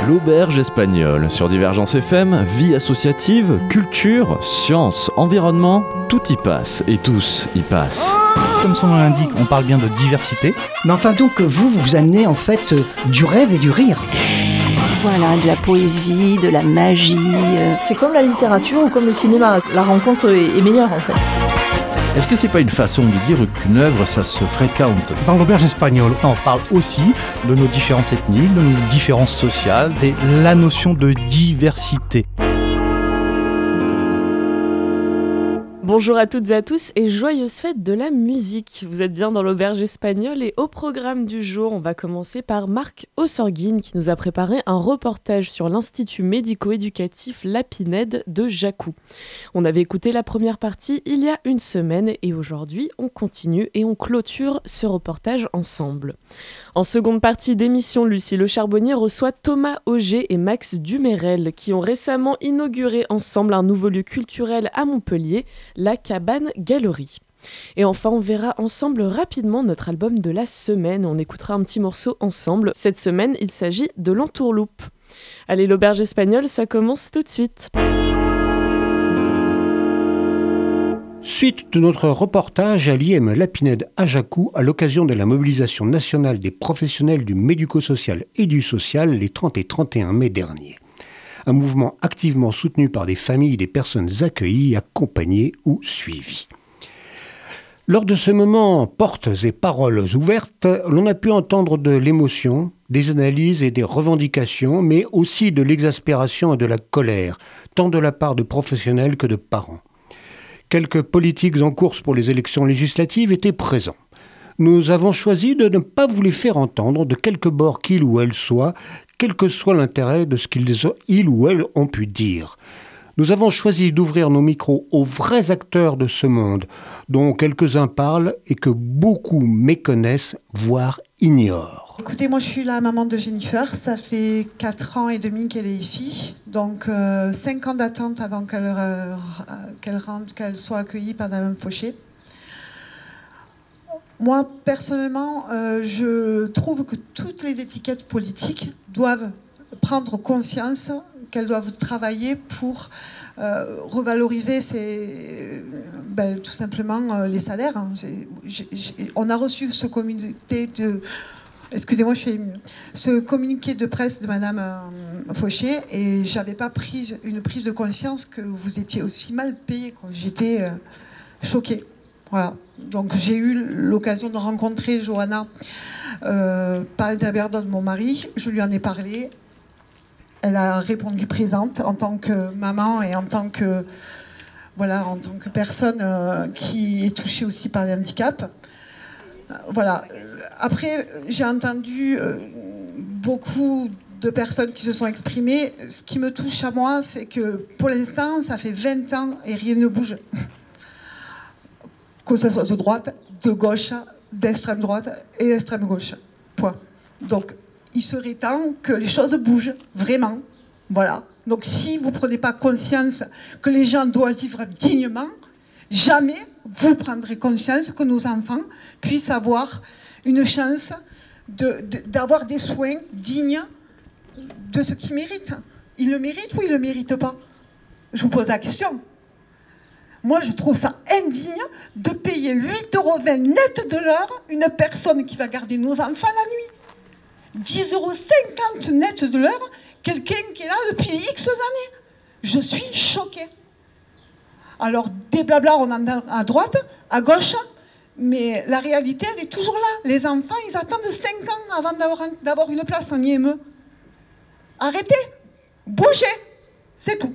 l'Auberge Espagnole. Sur Divergence FM, vie associative, culture, science, environnement, tout y passe et tous y passent. Comme son nom l'indique, on parle bien de diversité. Mais enfin donc, vous amenez en fait du rêve et du rire. Voilà, de la poésie, de la magie. C'est comme la littérature ou comme le cinéma, la rencontre est meilleure en fait. Est-ce que c'est pas une façon de dire qu'une œuvre, ça se fréquente ? Dans l'Auberge Espagnole, on parle aussi de nos différences ethniques, de nos différences sociales. C'est la notion de diversité. Bonjour à toutes et à tous et joyeuse fête de la musique. Vous êtes bien dans l'Auberge Espagnole et au programme du jour, on va commencer par Marc Ossorguine qui nous a préparé un reportage sur l'Institut médico-éducatif La Pinède de Jacou. On avait écouté la première partie il y a une semaine et aujourd'hui, on continue et on clôture ce reportage ensemble. En seconde partie d'émission, Lucie Le Charbonnier reçoit Thomas Auger et Max Dumérel qui ont récemment inauguré ensemble un nouveau lieu culturel à Montpellier, la Cabane Galerie. Et enfin, on verra ensemble rapidement notre album de la semaine. On écoutera un petit morceau ensemble. Cette semaine, il s'agit de l'Entourloupe. Allez, l'Auberge Espagnole, ça commence tout de suite. Suite de notre reportage à l'IM La Pinède à Jacou à l'occasion de la mobilisation nationale des professionnels du médico-social et du social les 30 et 31 mai dernier. Un mouvement activement soutenu par des familles des personnes accueillies, accompagnées ou suivies. Lors de ce moment, portes et paroles ouvertes, l'on a pu entendre de l'émotion, des analyses et des revendications, mais aussi de l'exaspération et de la colère, tant de la part de professionnels que de parents. Quelques politiques en course pour les élections législatives étaient présents. Nous avons choisi de ne pas vous les faire entendre, de quelque bord qu'ils ou elles soient, quel que soit l'intérêt de ce qu'ils ou elles ont pu dire. Nous avons choisi d'ouvrir nos micros aux vrais acteurs de ce monde, dont quelques-uns parlent et que beaucoup méconnaissent, voire ignorent. Écoutez, moi je suis la maman de Jennifer, ça fait 4 ans et demi qu'elle est ici, donc 5 ans d'attente avant qu'elle rentre, qu'elle soit accueillie par Madame Fauché. Moi, personnellement, je trouve que toutes les étiquettes politiques doivent prendre conscience qu'elles doivent travailler pour revaloriser tout simplement les salaires. On a reçu ce communiqué de... Excusez-moi, je suis émue. Ce communiqué de presse de Madame Fauché et j'avais pas une prise de conscience que vous étiez aussi mal payés. J'étais choquée. Voilà. Donc j'ai eu l'occasion de rencontrer Johanna par l'intermédiaire de mon mari. Je lui en ai parlé. Elle a répondu présente en tant que maman et en tant que personne qui est touchée aussi par le handicap. Voilà. Après, j'ai entendu beaucoup de personnes qui se sont exprimées. Ce qui me touche à moi, c'est que pour l'instant, ça fait 20 ans et rien ne bouge. Que ce soit de droite, de gauche, d'extrême droite et d'extrême gauche. Point. Donc, il serait temps que les choses bougent, vraiment. Voilà. Donc, si vous ne prenez pas conscience que les gens doivent vivre dignement, jamais vous prendrez conscience que nos enfants puissent avoir une chance d'avoir des soins dignes de ce qu'ils méritent. Ils le méritent ou ils ne le méritent pas? Je vous pose la question. Moi, je trouve ça indigne de payer 8,20 € net de l'heure une personne qui va garder nos enfants la nuit. 10,50 € net de l'heure, quelqu'un qui est là depuis X années. Je suis choquée. Alors, des blabla, on en a à droite, à gauche, mais la réalité, elle est toujours là. Les enfants, ils attendent 5 ans avant d'avoir une place en IME. Arrêtez, bougez, c'est tout.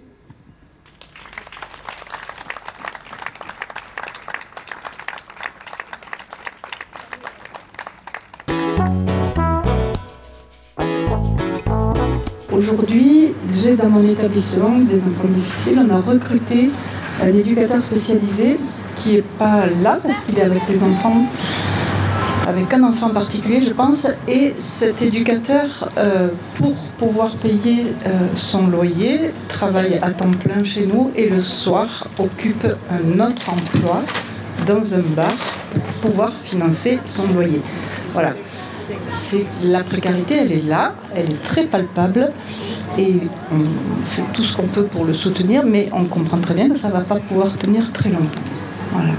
Aujourd'hui, j'ai dans mon établissement des enfants difficiles. On a recruté un éducateur spécialisé qui n'est pas là parce qu'il est avec les enfants, avec un enfant particulier, je pense. Et cet éducateur, pour pouvoir payer son loyer, travaille à temps plein chez nous et le soir occupe un autre emploi dans un bar pour pouvoir financer son loyer. Voilà. La précarité, elle est là, elle est très palpable. et on fait tout ce qu'on peut pour le soutenir, mais on comprend très bien que ça ne va pas pouvoir tenir très longtemps. Voilà.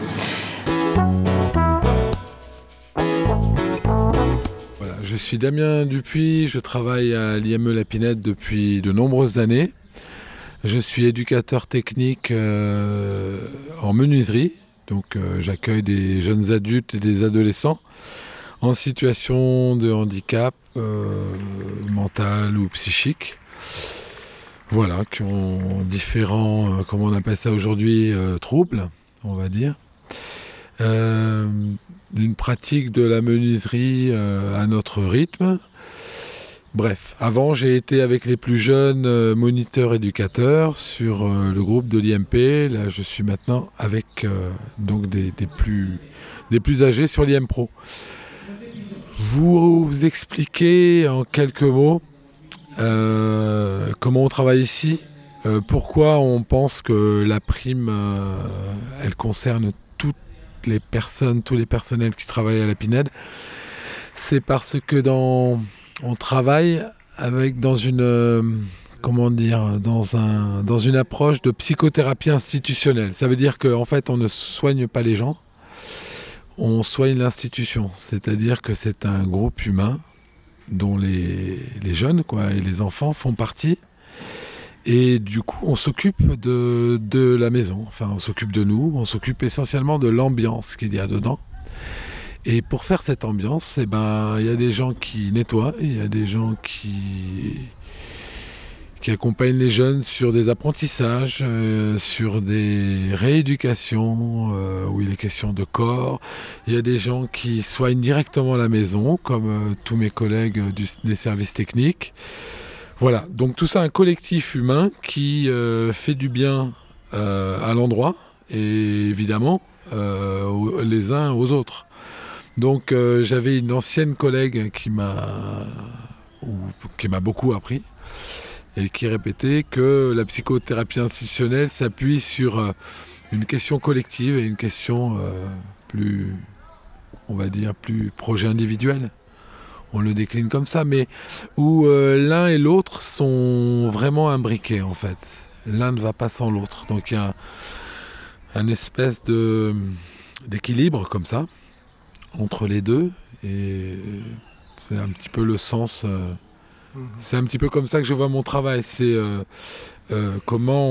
Je suis Damien Dupuis, je travaille à l'IME La Pinède depuis de nombreuses années. Je suis éducateur technique en menuiserie, donc j'accueille des jeunes adultes et des adolescents en situation de handicap mental ou psychique. Voilà, qui ont différents, comment on appelle ça aujourd'hui, troubles, on va dire. Une pratique de la menuiserie à notre rythme. Bref, avant j'ai été avec les plus jeunes moniteurs éducateurs sur le groupe de l'IMP. Là je suis maintenant avec donc des plus âgés sur l'IM Pro. Vous expliquez en quelques mots comment on travaille ici, pourquoi on pense que la prime elle concerne tous les personnels qui travaillent à la Pinède. C'est parce que on travaille dans une approche de psychothérapie institutionnelle. Ça veut dire qu'en fait on ne soigne pas les gens, on soigne l'institution. C'est-à-dire que c'est un groupe humain dont les jeunes et les enfants font partie. Et du coup, on s'occupe de la maison. Enfin, on s'occupe de nous, on s'occupe essentiellement de l'ambiance qu'il y a dedans. Et pour faire cette ambiance, il y a des gens qui nettoient, il y a des gens qui accompagnent les jeunes sur des apprentissages, sur des rééducations, où il est question de corps. Il y a des gens qui soignent directement la maison, comme tous mes collègues des services techniques. Voilà, donc tout ça, un collectif humain qui fait du bien à l'endroit et évidemment les uns aux autres. Donc j'avais une ancienne collègue qui m'a beaucoup appris et qui répétait que la psychothérapie institutionnelle s'appuie sur une question collective et une question plus projet individuel. On le décline comme ça, mais où l'un et l'autre sont vraiment imbriqués en fait. L'un ne va pas sans l'autre. Donc il y a un espèce d'équilibre comme ça entre les deux, et c'est un petit peu le sens. C'est un petit peu comme ça que je vois mon travail. C'est comment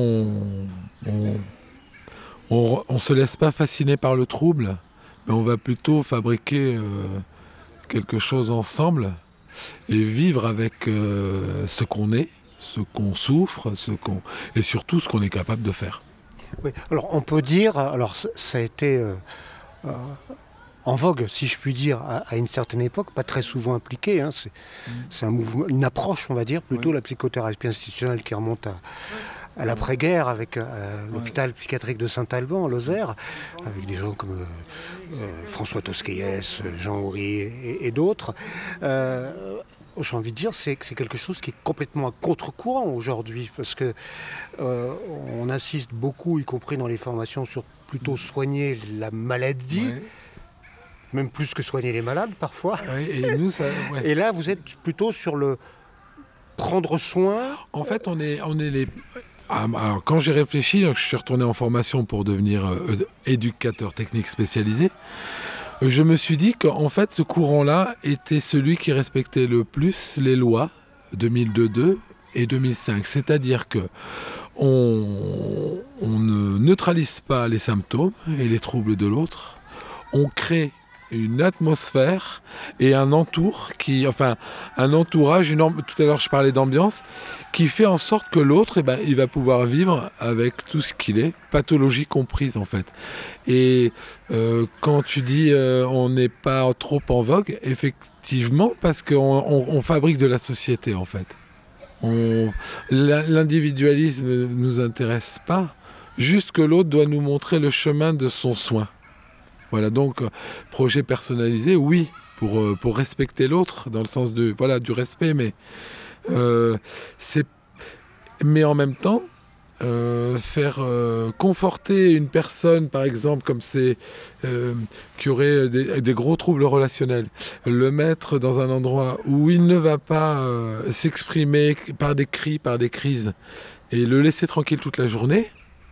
on se laisse pas fasciner par le trouble, mais on va plutôt fabriquer quelque chose ensemble et vivre avec ce qu'on est, ce qu'on souffre, et surtout ce qu'on est capable de faire. Oui, alors on peut dire, ça a été en vogue, si je puis dire, à une certaine époque, pas très souvent appliqué. C'est un mouvement, une approche, on va dire, plutôt la psychothérapie institutionnelle qui remonte à l'après-guerre avec l'hôpital psychiatrique de Saint-Alban, en Lozère, avec des gens comme François Tosquelles, Jean Houry et d'autres. J'ai envie de dire, c'est quelque chose qui est complètement à contre-courant aujourd'hui, parce que on insiste beaucoup, y compris dans les formations, sur plutôt soigner la maladie. Ouais. Même plus que soigner les malades parfois. Oui, et là, vous êtes plutôt sur le prendre soin. En fait, on est les... Alors, quand j'ai réfléchi, je suis retourné en formation pour devenir éducateur technique spécialisé. Je me suis dit qu'en fait, ce courant-là était celui qui respectait le plus les lois 2002 et 2005. C'est-à-dire que on ne neutralise pas les symptômes et les troubles de l'autre. On crée une atmosphère et un entourage, tout à l'heure je parlais d'ambiance, qui fait en sorte que l'autre, il va pouvoir vivre avec tout ce qu'il est, pathologie comprise en fait. Et quand tu dis on n'est pas trop en vogue, effectivement, parce qu'on fabrique de la société en fait. L'individualisme ne nous intéresse pas, juste que l'autre doit nous montrer le chemin de son soin. Voilà, donc projet personnalisé, oui, pour respecter l'autre, dans le sens du respect, mais en même temps, faire conforter une personne, par exemple, comme c'est qui aurait des gros troubles relationnels, le mettre dans un endroit où il ne va pas s'exprimer par des cris, par des crises, et le laisser tranquille toute la journée,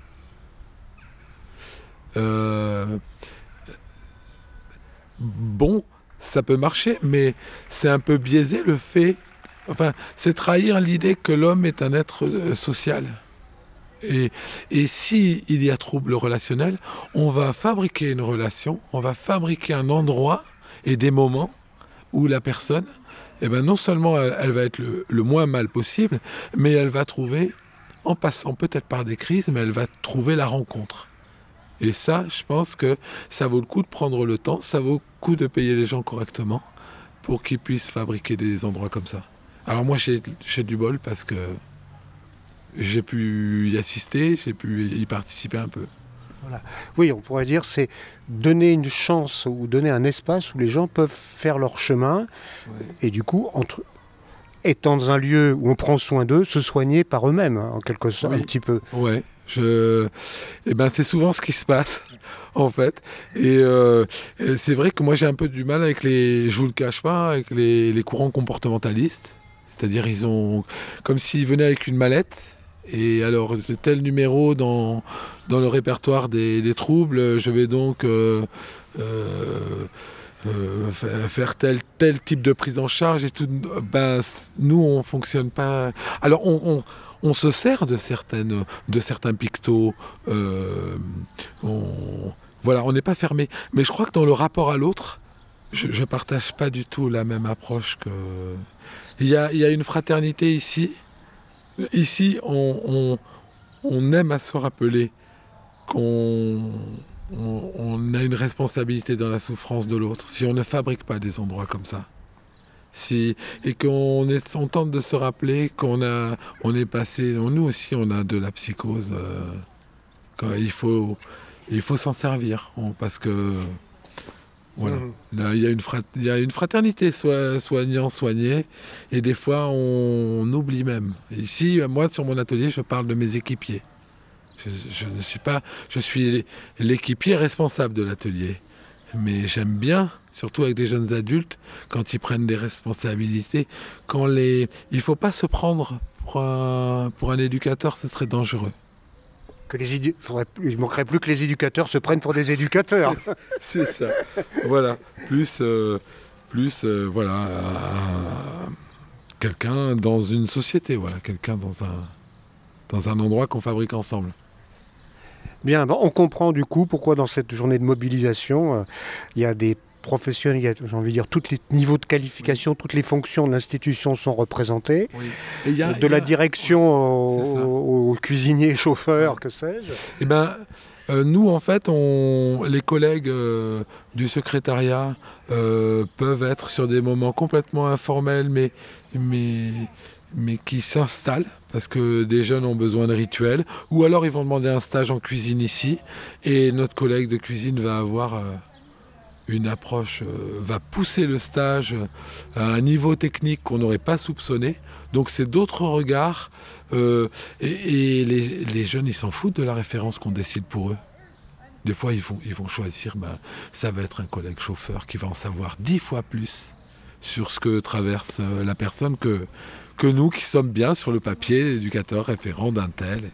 bon, ça peut marcher, mais c'est un peu biaisé le fait... Enfin, c'est trahir l'idée que l'homme est un être social. Et si il y a trouble relationnel, on va fabriquer une relation, on va fabriquer un endroit et des moments où la personne, non seulement elle va être le moins mal possible, mais elle va trouver, en passant peut-être par des crises, mais elle va trouver la rencontre. Et ça, je pense que ça vaut le coup de prendre le temps, ça vaut le coup de payer les gens correctement pour qu'ils puissent fabriquer des endroits comme ça. Alors moi, j'ai du bol parce que j'ai pu y assister, j'ai pu y participer un peu. Voilà. Oui, on pourrait dire c'est donner une chance ou donner un espace où les gens peuvent faire leur chemin et du coup, étant dans un lieu où on prend soin d'eux, se soigner par eux-mêmes, en quelque sorte, un petit peu. Ouais. C'est souvent ce qui se passe, en fait. Et c'est vrai que moi, j'ai un peu du mal avec je vous le cache pas, avec les courants comportementalistes. C'est-à-dire, ils ont comme s'ils venaient avec une mallette. Et alors, tel numéro dans le répertoire des troubles, je vais donc faire tel type de prise en charge et tout. Nous, on fonctionne pas. Alors, on se sert de certains pictos. On n'est pas fermé. Mais je crois que dans le rapport à l'autre, je partage pas du tout la même approche que. Il y a une fraternité ici. Ici, on aime à se rappeler qu'on a une responsabilité dans la souffrance de l'autre. Si on ne fabrique pas des endroits comme ça. Et qu'on tente de se rappeler qu'on est passé... Nous aussi, on a de la psychose. Il faut s'en servir. Parce que... Voilà. Là, il y a une fraternité, soignant, soigné, et des fois on oublie même. Ici, moi, sur mon atelier, je parle de mes équipiers. Je suis l'équipier responsable de l'atelier. Mais j'aime bien, surtout avec des jeunes adultes, quand ils prennent des responsabilités, il ne faut pas se prendre pour un éducateur, ce serait dangereux. Il manquerait plus que les éducateurs se prennent pour des éducateurs. C'est ça. Voilà. Quelqu'un dans une société, voilà, quelqu'un dans un endroit qu'on fabrique ensemble. Bien, on comprend du coup pourquoi dans cette journée de mobilisation, il y a des professionnels, j'ai envie de dire, tous les niveaux de qualification, toutes les fonctions de l'institution sont représentées. Oui. De la direction aux cuisiniers, chauffeurs, que sais-je. Nous, en fait, les collègues du secrétariat peuvent être sur des moments complètement informels, mais qui s'installent, parce que des jeunes ont besoin de rituels, ou alors ils vont demander un stage en cuisine ici, et notre collègue de cuisine va avoir... une approche va pousser le stage à un niveau technique qu'on n'aurait pas soupçonné. Donc c'est d'autres regards. Et les jeunes, ils s'en foutent de la référence qu'on décide pour eux. Des fois, ils vont choisir, ça va être un collègue chauffeur qui va en savoir 10 fois plus sur ce que traverse la personne que nous qui sommes bien sur le papier, l'éducateur référent d'un tel.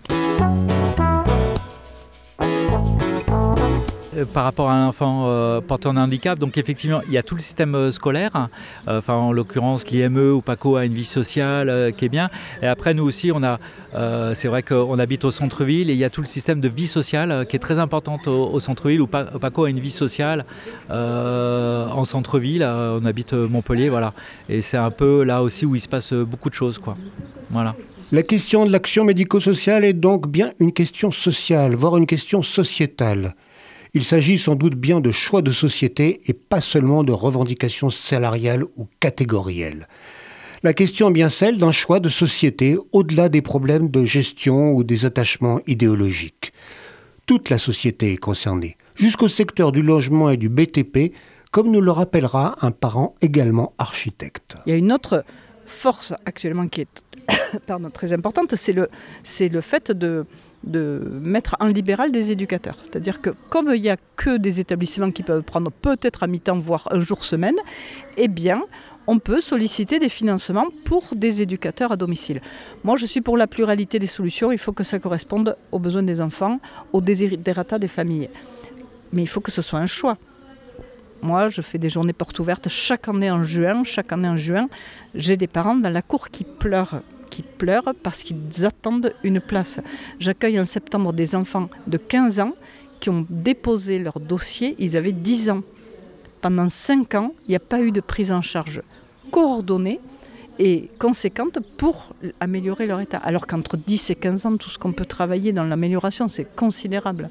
Par rapport à un enfant porteur d'un handicap, donc effectivement il y a tout le système scolaire, en l'occurrence l'IME ou PACO a une vie sociale qui est bien, et après nous aussi c'est vrai qu'on habite au centre-ville et il y a tout le système de vie sociale qui est très importante au centre-ville, où PACO a une vie sociale en centre-ville, on habite Montpellier, voilà, et c'est un peu là aussi où il se passe beaucoup de choses, quoi. Voilà. La question de l'action médico-sociale est donc bien une question sociale, voire une question sociétale. Il s'agit sans doute bien de choix de société et pas seulement de revendications salariales ou catégorielles. La question est bien celle d'un choix de société au-delà des problèmes de gestion ou des attachements idéologiques. Toute la société est concernée, jusqu'au secteur du logement et du BTP, comme nous le rappellera un parent également architecte. Il y a une autre force actuellement qui est très importante, c'est le fait de mettre en libéral des éducateurs. C'est-à-dire que comme il n'y a que des établissements qui peuvent prendre peut-être à mi-temps, voire un jour semaine, eh bien, on peut solliciter des financements pour des éducateurs à domicile. Moi, je suis pour la pluralité des solutions. Il faut que ça corresponde aux besoins des enfants, aux desiderata des familles. Mais il faut que ce soit un choix. Moi, je fais des journées portes ouvertes chaque année en juin. J'ai des parents dans la cour qui pleurent parce qu'ils attendent une place. J'accueille en septembre des enfants de 15 ans qui ont déposé leur dossier, ils avaient 10 ans. Pendant 5 ans, il n'y a pas eu de prise en charge coordonnée et conséquente pour améliorer leur état. Alors qu'entre 10 et 15 ans, tout ce qu'on peut travailler dans l'amélioration, c'est considérable.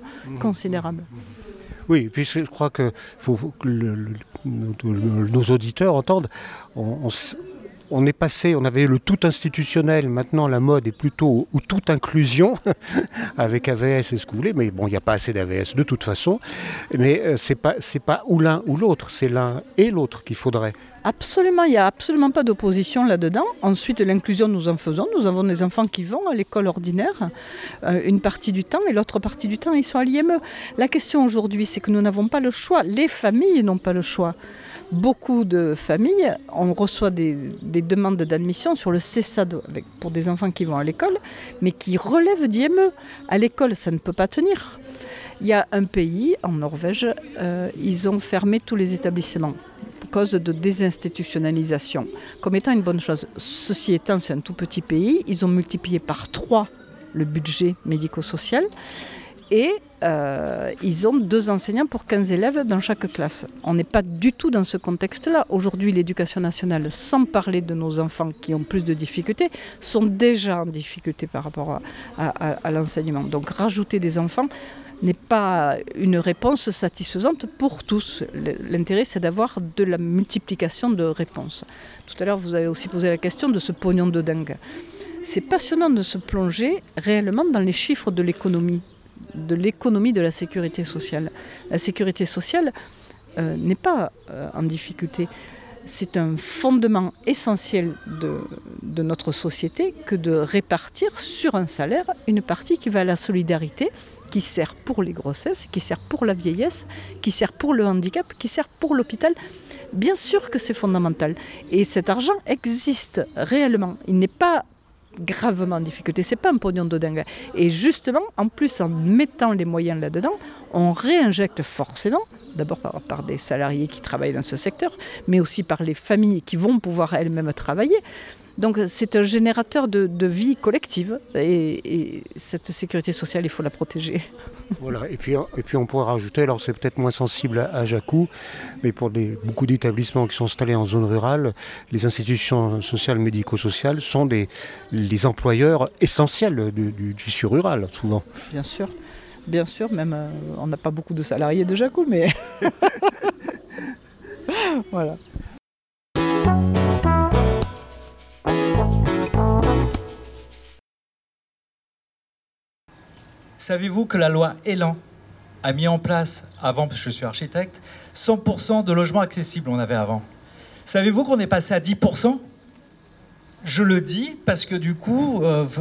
Oui, et puis je crois que faut que nos auditeurs entendent. On est passé, on avait le tout institutionnel, maintenant la mode est plutôt au tout inclusion, avec AVS et ce que vous voulez, mais bon, il n'y a pas assez d'AVS de toute façon, mais c'est pas ou l'un ou l'autre, c'est l'un et l'autre qu'il faudrait. Absolument, il n'y a absolument pas d'opposition là-dedans. Ensuite, l'inclusion, nous en faisons. Nous avons des enfants qui vont à l'école ordinaire une partie du temps et l'autre partie du temps, ils sont à l'IME. La question aujourd'hui, c'est que nous n'avons pas le choix. Les familles n'ont pas le choix. Beaucoup de familles, on reçoit des demandes d'admission sur le CESAD pour des enfants qui vont à l'école, mais qui relèvent d'IME. À l'école, ça ne peut pas tenir. Il y a un pays, en Norvège, ils ont fermé tous les établissements à cause de désinstitutionnalisation, comme étant une bonne chose. Ceci étant, c'est un tout petit pays, ils ont multiplié par 3 le budget médico-social et ils ont 2 enseignants pour 15 élèves dans chaque classe. On n'est pas du tout dans ce contexte-là. Aujourd'hui, l'éducation nationale, sans parler de nos enfants qui ont plus de difficultés, sont déjà en difficulté par rapport à l'enseignement. Donc rajouter des enfants n'est pas une réponse satisfaisante pour tous. L'intérêt, c'est d'avoir de la multiplication de réponses. Tout à l'heure, vous avez aussi posé la question de ce pognon de dingue. C'est passionnant de se plonger réellement dans les chiffres de l'économie de la sécurité sociale. La sécurité sociale n'est pas en difficulté. C'est un fondement essentiel de notre société que de répartir sur un salaire une partie qui va à la solidarité, qui sert pour les grossesses, qui sert pour la vieillesse, qui sert pour le handicap, qui sert pour l'hôpital. Bien sûr que c'est fondamental. Et cet argent existe réellement. Il n'est pas gravement en difficulté, c'est pas un pognon de dingue. Et justement, en plus, en mettant les moyens là-dedans, on réinjecte forcément, d'abord par des salariés qui travaillent dans ce secteur, mais aussi par les familles qui vont pouvoir elles-mêmes travailler. Donc c'est un générateur de vie collective et cette sécurité sociale, il faut la protéger. Voilà, et puis on pourrait rajouter, alors c'est peut-être moins sensible à Ajacou, mais pour beaucoup d'établissements qui sont installés en zone rurale, les institutions sociales médico-sociales sont les employeurs essentiels du tissu rural, souvent. Bien sûr, même on n'a pas beaucoup de salariés de Ajacou, mais voilà. Savez-vous que la loi Elan a mis en place, avant, parce que je suis architecte, 100% de logements accessibles on avait avant. Savez-vous qu'on est passé à 10%? Je le dis parce que du coup,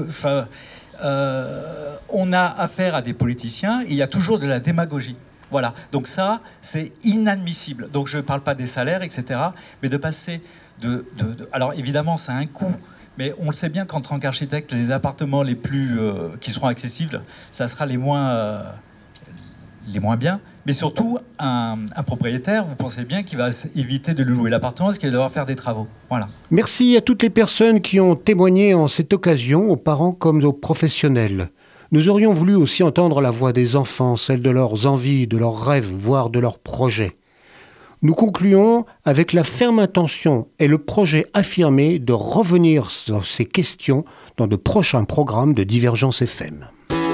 on a affaire à des politiciens, et il y a toujours de la démagogie. Voilà, donc ça, c'est inadmissible. Donc je ne parle pas des salaires, etc., mais de passer alors évidemment, ça a un coût. Mais on le sait bien qu'en tant qu'architecte, les appartements les plus qui seront accessibles, ça sera les moins bien. Mais surtout, un propriétaire, vous pensez bien qu'il va éviter de lui louer l'appartement parce qu'il va devoir faire des travaux. Voilà. Merci à toutes les personnes qui ont témoigné en cette occasion, aux parents comme aux professionnels. Nous aurions voulu aussi entendre la voix des enfants, celle de leurs envies, de leurs rêves, voire de leurs projets. Nous concluons avec la ferme intention et le projet affirmé de revenir sur ces questions dans de prochains programmes de Divergence FM.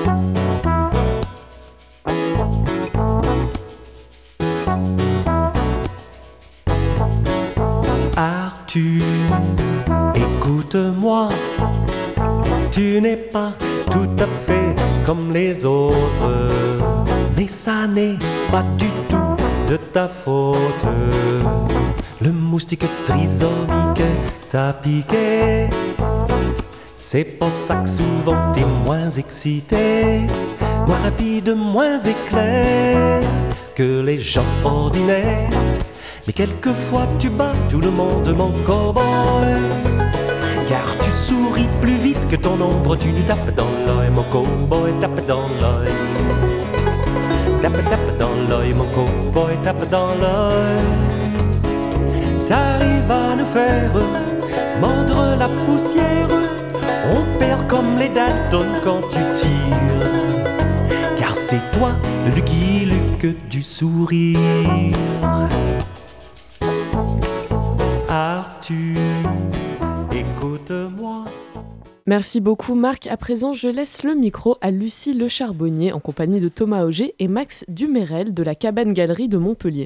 Arthur, écoute-moi, tu n'es pas tout à fait comme les autres, mais ça n'est pas du tout de ta faute. Le moustique trisomique t'a piqué, C'est pour ça que souvent t'es moins excité, moins rapide, moins éclair que les gens ordinaires. Mais quelquefois tu bats tout le monde, mon cowboy, car tu souris plus vite que ton ombre. Tu lui tapes dans l'œil, mon cowboy, tape dans l'œil. Tape dans l'œil, mon cowboy, tape dans l'œil. T'arrives à nous faire mordre la poussière. On perd comme les Dalton quand tu tires, car c'est toi le Lucky Luke du sourire. Arthur, écoute-moi. Merci beaucoup Marc. À présent, je laisse le micro à Lucie Le Charbonnier en compagnie de Thomas Auger et Max Dumérel de la Cabane Galerie de Montpellier.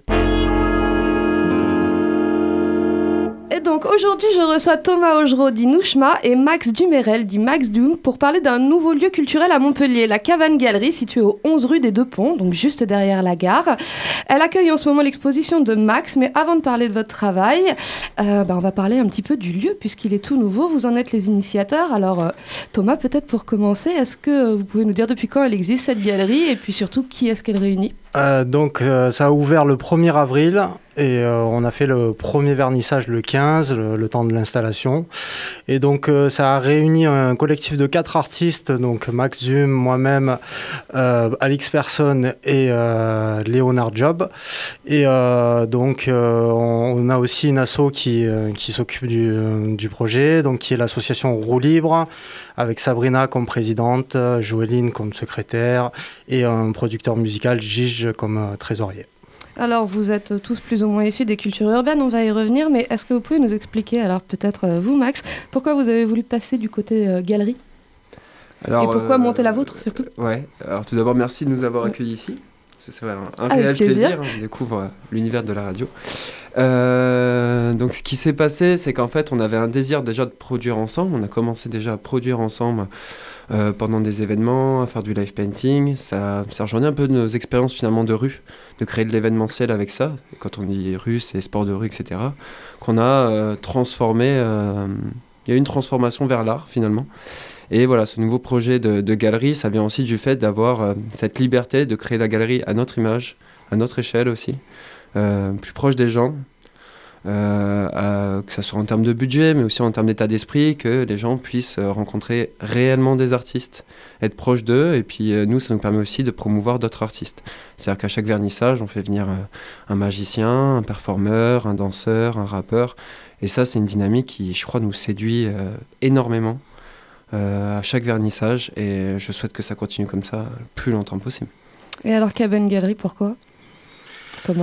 Et donc aujourd'hui, je reçois Thomas Augereau dit Nouchma et Max Dumérel dit Max Dum pour parler d'un nouveau lieu culturel à Montpellier, la Cabane Galerie, située au 11 rue des Deux Ponts, donc juste derrière la gare. Elle accueille en ce moment l'exposition de Max, mais avant de parler de votre travail, on va parler un petit peu du lieu puisqu'il est tout nouveau. Vous en êtes les initiateurs. Alors Thomas, peut-être pour commencer, est-ce que vous pouvez nous dire depuis quand elle existe cette galerie et puis surtout qui est-ce qu'elle réunit ? Ça a ouvert le 1er avril et on a fait le premier vernissage le 15, le temps de l'installation. Et donc ça a réuni un collectif de 4 artistes, donc Max Dum, moi-même, Alix Persson et Léonard Job. Et on a aussi une asso qui s'occupe du projet, donc qui est l'association Roue Libre, avec Sabrina comme présidente, Joéline comme secrétaire et un producteur musical, Gige, comme trésorier. Alors, vous êtes tous plus ou moins issus des cultures urbaines, on va y revenir, mais est-ce que vous pouvez nous expliquer, alors peut-être vous Max, pourquoi vous avez voulu passer du côté galerie ? Alors, et pourquoi monter la vôtre surtout ? Ouais, alors tout d'abord merci de nous avoir accueillis ici. C'est un réel plaisir, on découvre l'univers de la radio. Donc ce qui s'est passé, c'est qu'en fait on avait un désir déjà de produire ensemble. On a commencé déjà à produire ensemble pendant des événements, à faire du live painting. Ça rejoignait un peu de nos expériences finalement de rue, de créer de l'événementiel avec ça. Et quand on dit rue, c'est sport de rue, etc. Qu'on a transformé. Il y a eu une transformation vers l'art finalement. Et voilà, ce nouveau projet de galerie, ça vient aussi du fait d'avoir cette liberté de créer la galerie à notre image, à notre échelle aussi, plus proche des gens, que ça soit en termes de budget, mais aussi en termes d'état d'esprit, que les gens puissent rencontrer réellement des artistes, être proches d'eux, et puis nous, ça nous permet aussi de promouvoir d'autres artistes. C'est-à-dire qu'à chaque vernissage, on fait venir un magicien, un performeur, un danseur, un rappeur, et ça, c'est une dynamique qui, je crois, nous séduit énormément. À chaque vernissage, et je souhaite que ça continue comme ça le plus longtemps possible. Et alors Cabane Galerie, pourquoi Thomas ?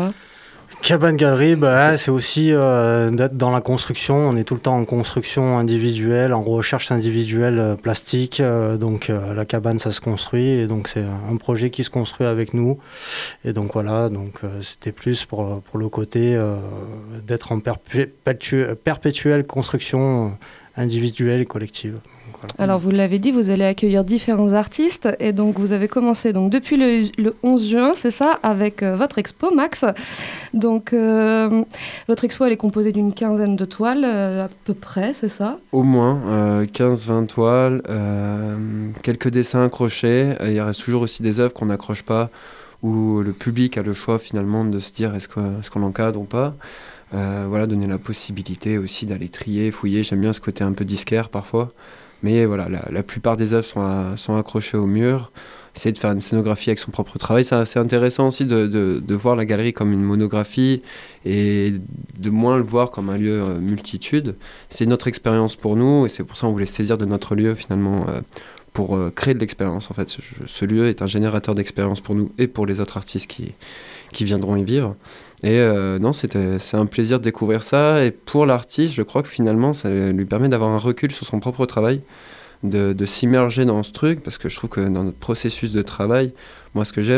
Cabane Galerie, c'est aussi d'être dans la construction. On est tout le temps en construction individuelle, en recherche individuelle plastique. Donc la cabane, ça se construit. Et donc c'est un projet qui se construit avec nous. Et donc voilà, c'était plus pour le côté d'être en perpétuelle construction individuelle et collective. Alors vous l'avez dit, vous allez accueillir différents artistes et donc vous avez commencé donc, depuis le 11 juin, c'est ça, avec votre expo Max. Donc votre expo elle est composée d'une quinzaine de toiles à peu près, c'est ça ? Au moins 15-20 toiles, quelques dessins accrochés. Il reste toujours aussi des œuvres qu'on n'accroche pas où le public a le choix finalement de se dire est-ce qu'on l'encadre ou pas. Donner la possibilité aussi d'aller trier, fouiller. J'aime bien ce côté un peu disquaire parfois. Mais voilà, la plupart des œuvres sont accrochées au mur. Essayer de faire une scénographie avec son propre travail. C'est assez intéressant aussi de voir la galerie comme une monographie et de moins le voir comme un lieu multitude. C'est notre expérience pour nous et c'est pour ça qu'on voulait se saisir de notre lieu finalement pour créer de l'expérience. En fait, ce lieu est un générateur d'expérience pour nous et pour les autres artistes qui viendront y vivre. Et c'est un plaisir de découvrir ça. Et pour l'artiste, je crois que finalement, ça lui permet d'avoir un recul sur son propre travail, de s'immerger dans ce truc, parce que je trouve que dans notre processus de travail, moi, ce que j'aime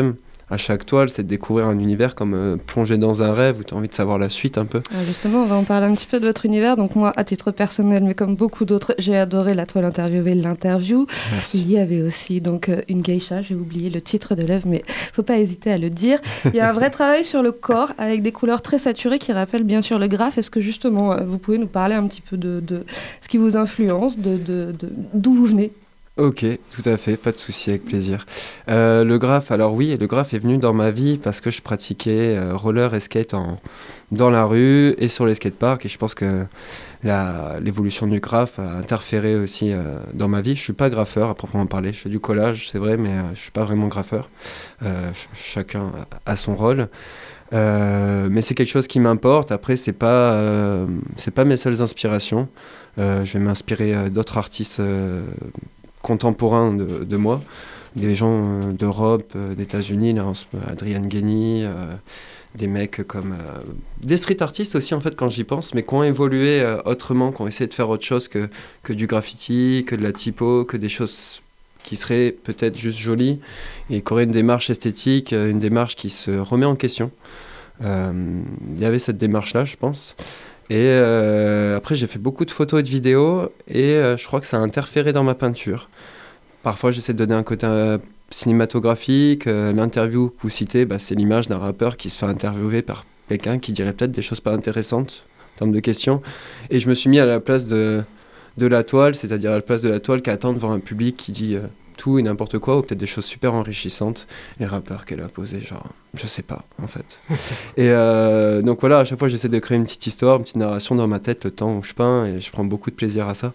à chaque toile, c'est de découvrir un univers comme plonger dans un rêve où tu as envie de savoir la suite un peu. Justement, on va en parler un petit peu de votre univers. Donc moi, à titre personnel, mais comme beaucoup d'autres, j'ai adoré la toile interviewée, l'interview. Merci. Il y avait aussi donc une geisha, j'ai oublié le titre de l'œuvre, mais faut pas hésiter à le dire. Il y a un vrai travail sur le corps avec des couleurs très saturées qui rappellent bien sûr le graphe. Est-ce que justement, vous pouvez nous parler un petit peu de ce qui vous influence, d'où vous venez? Ok, tout à fait, pas de souci, avec plaisir. Le graphe, alors oui, le graphe est venu dans ma vie parce que je pratiquais roller et skate dans la rue et sur les skateparks, et je pense que l'évolution du graphe a interféré aussi dans ma vie. Je suis pas graffeur à proprement parler, je fais du collage, c'est vrai, mais je suis pas vraiment graffeur. Chacun a son rôle. Mais c'est quelque chose qui m'importe. Après, c'est pas mes seules inspirations. Je vais m'inspirer d'autres artistes contemporains de moi, des gens d'Europe, d'États-Unis, là, Adrian Guény, des mecs comme des street artistes aussi en fait quand j'y pense, mais qui ont évolué autrement, qui ont essayé de faire autre chose que du graffiti, que de la typo, que des choses qui seraient peut-être juste jolies et qui auraient une démarche esthétique, une démarche qui se remet en question. Il y avait cette démarche-là, je pense. Et après, j'ai fait beaucoup de photos et de vidéos, et je crois que ça a interféré dans ma peinture. Parfois, j'essaie de donner un côté cinématographique. L'interview que vous citez, c'est l'image d'un rappeur qui se fait interviewer par quelqu'un qui dirait peut-être des choses pas intéressantes en termes de questions. Et je me suis mis à la place de la toile, c'est-à-dire à la place de la toile qui attend devant un public qui dit tout et n'importe quoi, ou peut-être des choses super enrichissantes. Les rappeurs qu'elle a posés, genre, je sais pas, en fait. Et donc voilà, à chaque fois, j'essaie de créer une petite histoire, une petite narration dans ma tête le temps où je peins, et je prends beaucoup de plaisir à ça.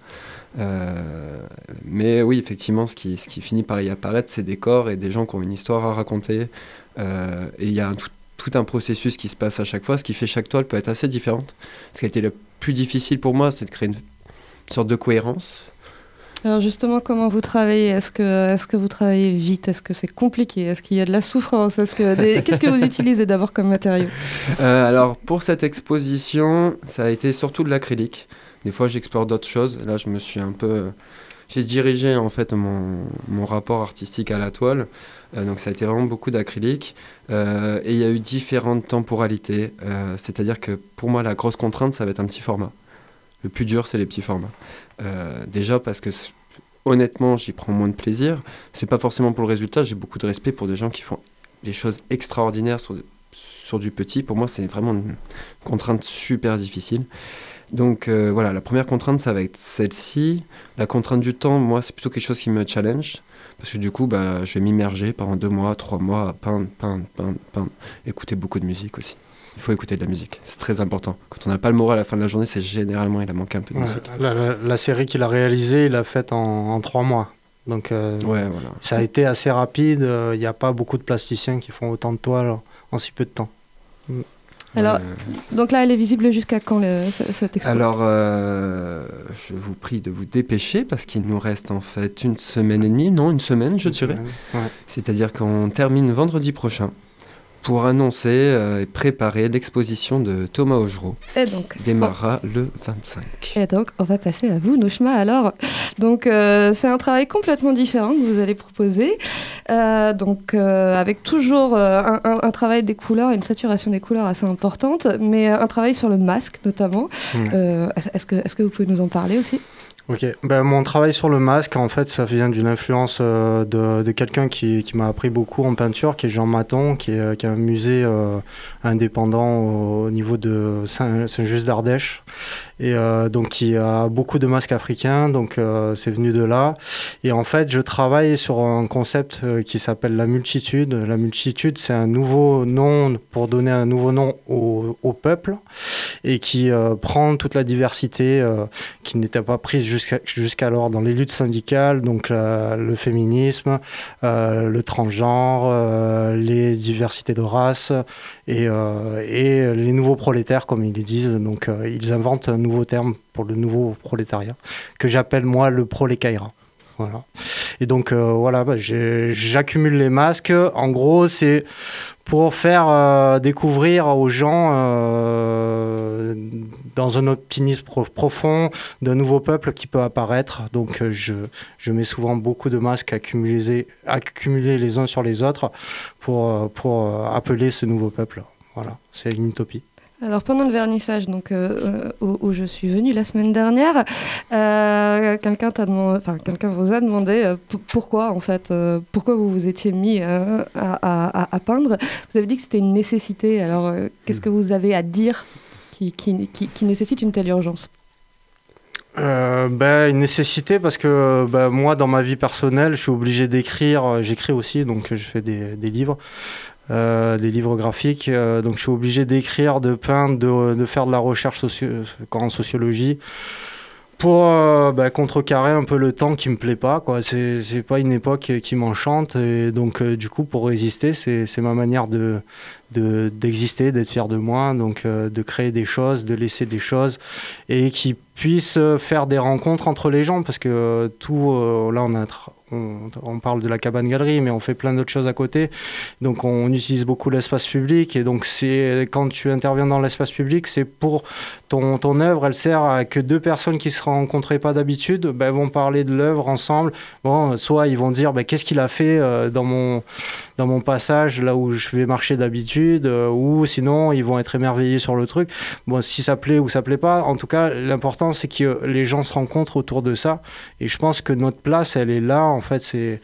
Mais oui, effectivement, ce qui finit par y apparaître, c'est des corps et des gens qui ont une histoire à raconter. Et il y a tout un processus qui se passe à chaque fois, ce qui fait chaque toile peut être assez différente. Ce qui a été le plus difficile pour moi, c'est de créer une sorte de cohérence. Alors justement, comment vous travaillez ? Est-ce que vous travaillez vite ? Est-ce que c'est compliqué ? Est-ce qu'il y a de la souffrance ? Qu'est-ce que vous utilisez d'abord comme matériau ? Alors pour cette exposition, ça a été surtout de l'acrylique. Des fois, j'explore d'autres choses. Là, je me suis j'ai dirigé en fait mon rapport artistique à la toile. Donc ça a été vraiment beaucoup d'acrylique. Et il y a eu différentes temporalités. C'est-à-dire que pour moi, la grosse contrainte, ça va être un petit format. Le plus dur, c'est les petits formats. Déjà parce que, honnêtement, j'y prends moins de plaisir. C'est pas forcément pour le résultat. J'ai beaucoup de respect pour des gens qui font des choses extraordinaires sur du petit. Pour moi, c'est vraiment une contrainte super difficile. Donc voilà, la première contrainte, ça va être celle-ci. La contrainte du temps, moi, c'est plutôt quelque chose qui me challenge. Parce que du coup, je vais m'immerger pendant 2 mois, 3 mois à peindre. Écouter beaucoup de musique aussi. Il faut écouter de la musique, c'est très important. Quand on n'a pas le moral à la fin de la journée, c'est généralement il a manqué un peu de musique. La série qu'il a réalisée, il l'a faite en 3 mois. Donc voilà. Ça a été assez rapide. Il n'y a pas beaucoup de plasticiens qui font autant de toiles en si peu de temps. Alors, donc là, elle est visible jusqu'à quand cette expo ? Alors, je vous prie de vous dépêcher parce qu'il nous reste en fait 1 semaine et demie. Non, 1 semaine, je dirais. Ouais. C'est-à-dire qu'on termine vendredi prochain pour annoncer et préparer l'exposition de Thomas Augereau. Et donc, démarrera le 25. Et donc, on va passer à vous, Nouchma. Alors, donc, c'est un travail complètement différent que vous allez proposer. Avec toujours un travail des couleurs, une saturation des couleurs assez importante, mais un travail sur le masque notamment. Est-ce que vous pouvez nous en parler aussi ? Ok, mon travail sur le masque, en fait, ça vient d'une influence de quelqu'un qui m'a appris beaucoup en peinture, qui est Jean Maton, qui a un musée indépendant au niveau de Saint-Just d'Ardèche, et donc qui a beaucoup de masques africains, donc c'est venu de là. Et en fait, je travaille sur un concept qui s'appelle la multitude. La multitude, c'est un nouveau nom pour donner un nouveau nom au peuple, et qui prend toute la diversité qui n'était pas prise jusqu'alors dans les luttes syndicales, donc le féminisme, le transgenre, les diversités de race et les nouveaux prolétaires, comme ils les disent. Donc ils inventent un nouveau terme pour le nouveau prolétariat, que j'appelle moi le prolécaïra. Voilà. Et donc j'accumule les masques. En gros, c'est pour faire découvrir aux gens, dans un optimisme profond, d'un nouveau peuple qui peut apparaître. Donc je mets souvent beaucoup de masques accumulés les uns sur les autres pour appeler ce nouveau peuple. Voilà, c'est une utopie. Alors pendant le vernissage où je suis venue la semaine dernière, quelqu'un vous a demandé pourquoi pourquoi vous vous étiez mis à peindre. Vous avez dit que c'était une nécessité. Alors qu'est-ce que vous avez à dire qui nécessite une telle urgence ? Une nécessité parce que moi dans ma vie personnelle je suis obligé d'écrire, j'écris aussi donc je fais des livres. Des livres graphiques, donc je suis obligé d'écrire, de peindre, de faire de la recherche en sociologie pour contrecarrer un peu le temps qui me plaît pas, quoi. C'est pas une époque qui m'enchante et donc du coup pour résister c'est ma manière d'exister, d'être fier de moi, donc de créer des choses, de laisser des choses et qui puissent faire des rencontres entre les gens parce que là on parle de la cabane galerie, mais on fait plein d'autres choses à côté. Donc on utilise beaucoup l'espace public et donc quand tu interviens dans l'espace public, c'est pour ton œuvre, elle sert à que deux personnes qui se rencontraient pas d'habitude, vont parler de l'œuvre ensemble. Bon, soit ils vont dire qu'est-ce qu'il a fait dans mon passage là où je vais marcher d'habitude, ou sinon ils vont être émerveillés sur le truc. Bon, si ça plaît ou ça plaît pas, en tout cas l'important c'est que les gens se rencontrent autour de ça. Et je pense que notre place, elle est là. En fait, c'est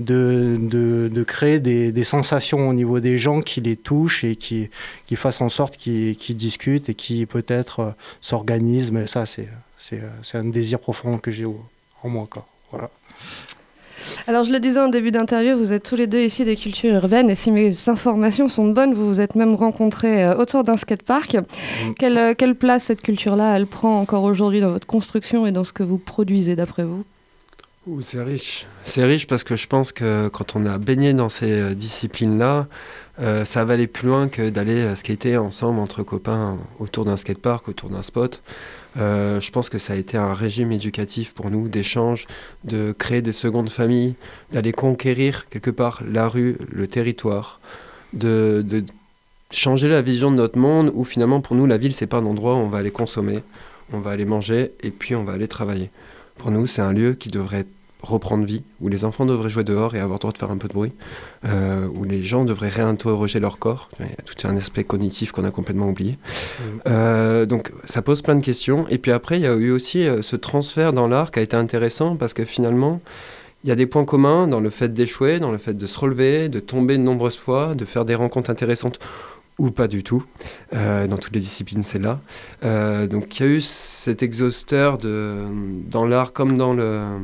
de créer des sensations au niveau des gens qui les touchent et qui fassent en sorte qu'ils discutent et qui peut-être s'organisent. Mais ça, c'est un désir profond que j'ai en moi, quoi. Voilà. Alors je le disais en début d'interview, vous êtes tous les deux issus des cultures urbaines et si mes informations sont bonnes, vous vous êtes même rencontrés autour d'un skatepark. Quelle place cette culture-là, elle prend encore aujourd'hui dans votre construction et dans ce que vous produisez d'après vous ? C'est riche. C'est riche parce que je pense que quand on a baigné dans ces disciplines-là, ça va aller plus loin que d'aller skater ensemble entre copains autour d'un skatepark, autour d'un spot. Je pense que ça a été un régime éducatif pour nous d'échange, de créer des secondes familles, d'aller conquérir quelque part la rue, le territoire, de changer la vision de notre monde où finalement pour nous la ville c'est pas un endroit où on va aller consommer, on va aller manger et puis on va aller travailler. Pour nous c'est un lieu qui devrait reprendre vie, où les enfants devraient jouer dehors et avoir le droit de faire un peu de bruit, où les gens devraient réinterroger leur corps. Il y a tout un aspect cognitif qu'on a complètement oublié. Donc ça pose plein de questions. Et puis après, il y a eu aussi ce transfert dans l'art qui a été intéressant parce que finalement, il y a des points communs dans le fait d'échouer, dans le fait de se relever, de tomber de nombreuses fois, de faire des rencontres intéressantes ou pas du tout. Dans toutes les disciplines, c'est là. Donc il y a eu cet exhausteur dans l'art comme dans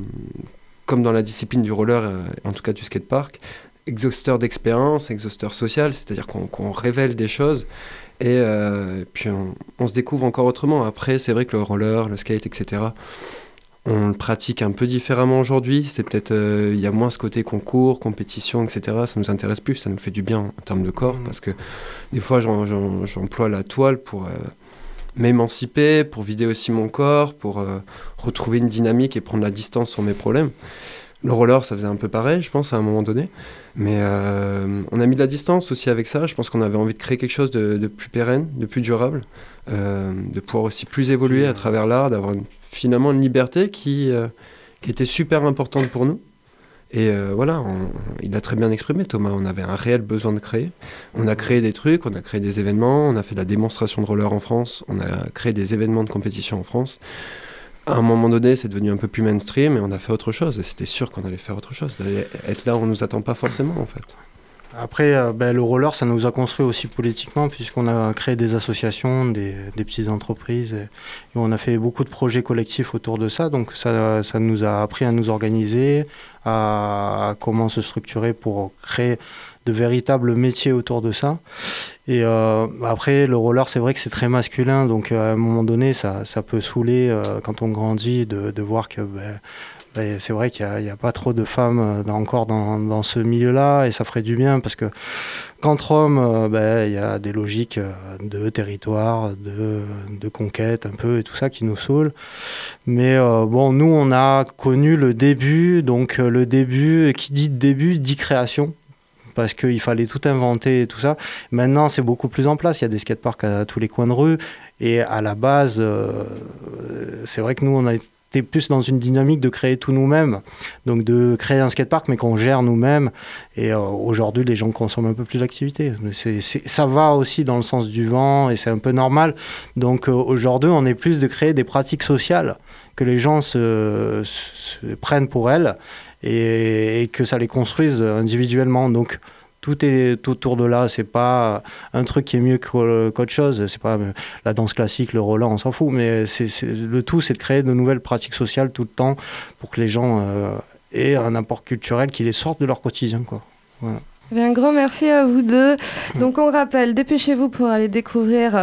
la discipline du roller, en tout cas du skatepark, exhausteur d'expérience, exhausteur social, c'est-à-dire qu'on révèle des choses et puis on se découvre encore autrement. Après, c'est vrai que le roller, le skate, etc., on le pratique un peu différemment aujourd'hui. C'est peut-être, il y a moins ce côté concours, compétition, etc. Ça nous intéresse plus, ça nous fait du bien en termes de corps, parce que des fois, j'emploie la toile pour m'émanciper, pour vider aussi mon corps, pour retrouver une dynamique et prendre la distance sur mes problèmes. Le roller, ça faisait un peu pareil, je pense, à un moment donné. Mais on a mis de la distance aussi avec ça. Je pense qu'on avait envie de créer quelque chose de plus pérenne, de plus durable, de pouvoir aussi plus évoluer à travers l'art, d'avoir finalement une liberté qui était super importante pour nous. Et voilà, il a très bien exprimé, Thomas. On avait un réel besoin de créer. On a créé des trucs, on a créé des événements, on a fait de la démonstration de roller en France, on a créé des événements de compétition en France. À un moment donné, c'est devenu un peu plus mainstream et on a fait autre chose. Et c'était sûr qu'on allait faire autre chose, d'aller être là où on ne nous attend pas forcément, en fait. Après, le roller, ça nous a construit aussi politiquement, puisqu'on a créé des associations, des petites entreprises, et on a fait beaucoup de projets collectifs autour de ça. Donc ça nous a appris à nous organiser, à comment se structurer pour créer de véritables métiers autour de ça. Et après, le roller, c'est vrai que c'est très masculin, donc à un moment donné, ça peut saouler quand on grandit de voir que Et c'est vrai qu'il n'y a pas trop de femmes encore dans ce milieu-là, et ça ferait du bien, parce que qu'entre hommes, il y a des logiques de territoire, de conquête un peu, et tout ça qui nous saoule. Mais nous on a connu le début, donc le début, qui dit début, dit création. Parce qu'il fallait tout inventer et tout ça. Maintenant, c'est beaucoup plus en place. Il y a des skateparks à tous les coins de rue. Et à la base, c'est vrai que nous, on a été plus dans une dynamique de créer tout nous-mêmes. Donc de créer un skatepark, mais qu'on gère nous-mêmes. Et aujourd'hui, les gens consomment un peu plus d'activités. Ça va aussi dans le sens du vent et c'est un peu normal. Donc aujourd'hui, on est plus de créer des pratiques sociales que les gens se prennent pour elles. Et que ça les construise individuellement. Donc tout est autour de là, c'est pas un truc qui est mieux qu'autre chose, c'est pas la danse classique, le Roland, on s'en fout, mais le tout c'est de créer de nouvelles pratiques sociales tout le temps pour que les gens aient un apport culturel qui les sorte de leur quotidien, quoi. Voilà. Un grand merci à vous deux. Donc on rappelle, dépêchez-vous pour aller découvrir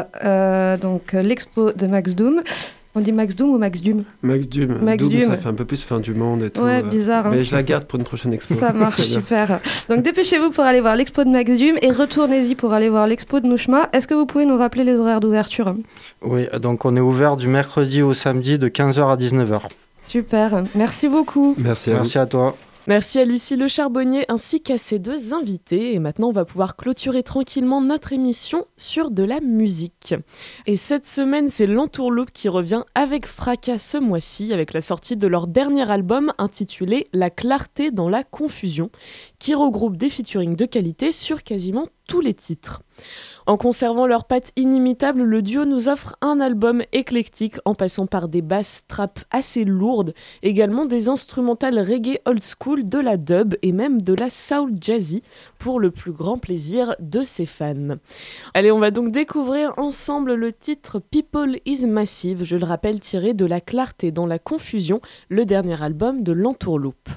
l'expo de Max Doom. On dit Max Doom ou Max Dume ? Max Dume. Max Dume, ça fait un peu plus fin du monde et tout. Ouais, bizarre. Mais je la garde pour une prochaine expo. Ça marche, super. Donc dépêchez-vous pour aller voir l'expo de Max Dume et retournez-y pour aller voir l'expo de Nouchma. Est-ce que vous pouvez nous rappeler les horaires d'ouverture ? Oui, donc on est ouvert du mercredi au samedi de 15h à 19h. Super, merci beaucoup. Merci à toi. Merci à Lucie Le Charbonnier ainsi qu'à ses deux invités. Et maintenant, on va pouvoir clôturer tranquillement notre émission sur de la musique. Et cette semaine, c'est l'Entourloupe qui revient avec fracas ce mois-ci, avec la sortie de leur dernier album intitulé La clarté dans la confusion, qui regroupe des featurings de qualité sur quasiment tous les titres. En conservant leurs pattes inimitables, le duo nous offre un album éclectique en passant par des basses trap assez lourdes, également des instrumentales reggae old school, de la dub et même de la soul jazzy pour le plus grand plaisir de ses fans. Allez, on va donc découvrir ensemble le titre People is Massive, je le rappelle tiré de La clarté dans la confusion, le dernier album de l'Entourloupe.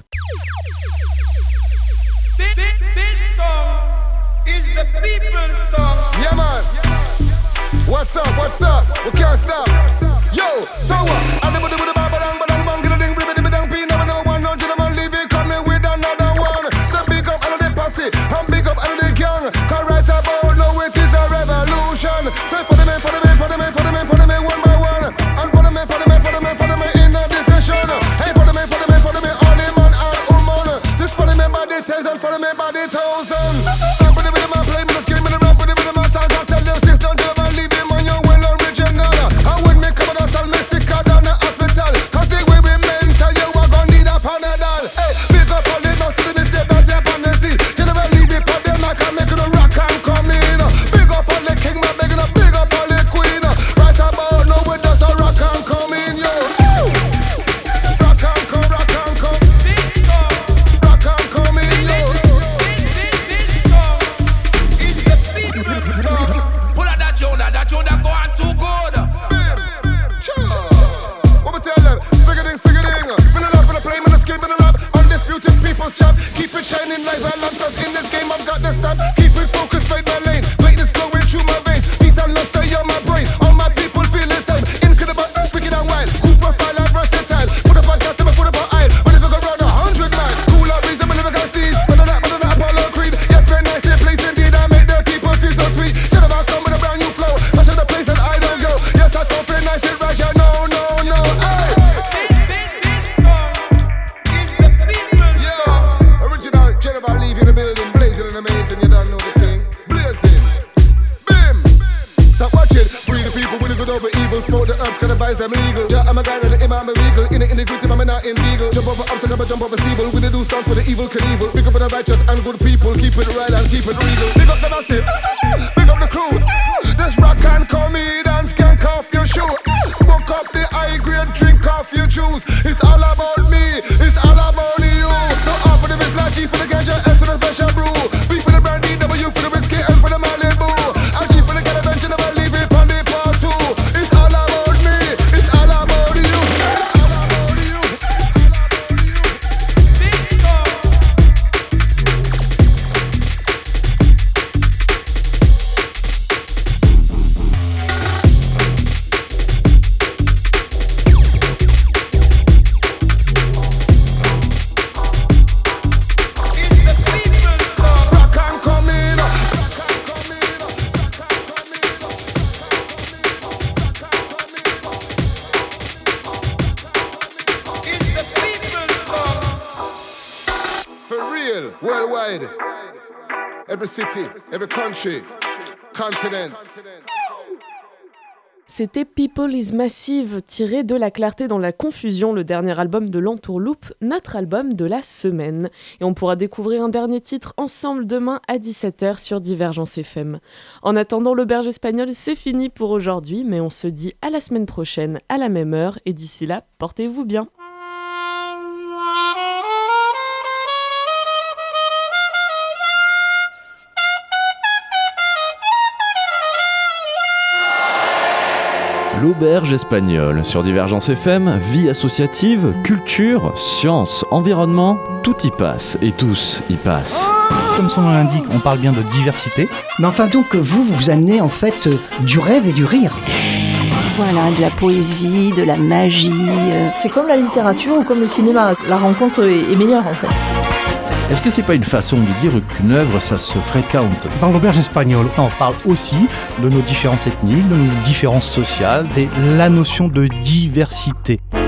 The people's song. Yeah, man. What's up? What's up? We can't stop. Yo, so what? I never do with the bang, bang, bang, get a ding, blibby, dang, pee, never one, no gentleman, leave it, coming with another one. So big up, I know they posse, and big up, I know they gang. Cause right about now it is a revolution. So for the men, for the men, for the men, for the men, for the men, one by one. And for the men, for the men, for the men, for the men, in a decision. Hey, for the men, for the men, for the men, all the man and woman. Just for the men by the tens and for the men by the thousand. Play me the skin, me the rap with the rhythm, I talk, I tell them, sis, don't give and leave him on your well original. And when me come to the style, me sicker than the hospital. Cause the way we mental, you are gonna need a Panadol. Hey, pick up all the mouse, see me say, don't say upon the sea. General leave it for them, I can make it a rock and come in. Big up all the king, man, big up all the queen. Right about now, we just a rock and come in, yo. Rock and come, rock and come. Rock and come in, yo. That tune that go on too good. What we tell them? Sing it ding. When I love, when I play, when I skip, when I rap. Undisputed people's champ. Keep it shining like red lanterns in this game. I've got the stamp. Keep it focused, straight my lane. Greatness flowing through my veins. Peace and love stay on my brain. All my people feel the same. Incredible, wicked and wild. Cool profile and versatile. Put up a gas and put up a aisle. But if you go round 100 miles, cool or reason, but if I can see. But I'm not Apollo Creed. Yes, man, nice place indeed. I make the people feel so sweet. Should have come with a brand new flow. Fashion the place that I don't go. Yes, I come feel nice and right. Yeah, no, hey. Yeah, original Jennifer leave in the building, blazing and amazing. You don't know the thing, blazing. Bim. Stop watching. Free the people with the good over evil. Smoke the herbs, can advise them illegal. Yeah, I'm a guy and I'm a regal. In the gritty, I'm not illegal. Jump over obstacle, but jump over steeple. With the do stunts for the evil Knievel. Pick up the righteous and good people. Keep it right and keep it regal. Big up the massive. Big up the crew. This rock and comedians can off your shoe. Smoke up the high grade, drink off your juice. It's all about me, it's all about you. So all for the Bisla, G for the ganja, S for the special brew. B for the brandy, W for the whiskey, L for the Malibu. And G for the caravan, never leave it on the part two. It's all about me, it's all about you. It's all about you. every city, every country, continents. C'était People is Massive, tiré de La Clarté dans la Confusion, le dernier album de l'Entourloupe, notre album de la semaine. Et on pourra découvrir un dernier titre ensemble demain à 17h sur Divergence FM. En attendant, l'auberge espagnole, c'est fini pour aujourd'hui, mais on se dit à la semaine prochaine, à la même heure, et d'ici là, portez-vous bien. L'auberge espagnole sur Divergence FM, vie associative, culture, sciences, environnement, tout y passe et tous y passent. Comme son nom l'indique, on parle bien de diversité. Mais enfin donc, vous amenez en fait du rêve et du rire. Voilà, de la poésie, de la magie. C'est comme la littérature ou comme le cinéma. La rencontre est meilleure en fait. Est-ce que c'est pas une façon de dire qu'une œuvre, ça se fréquente? Dans l'auberge espagnole, on parle aussi de nos différences ethniques, de nos différences sociales, c'est la notion de diversité.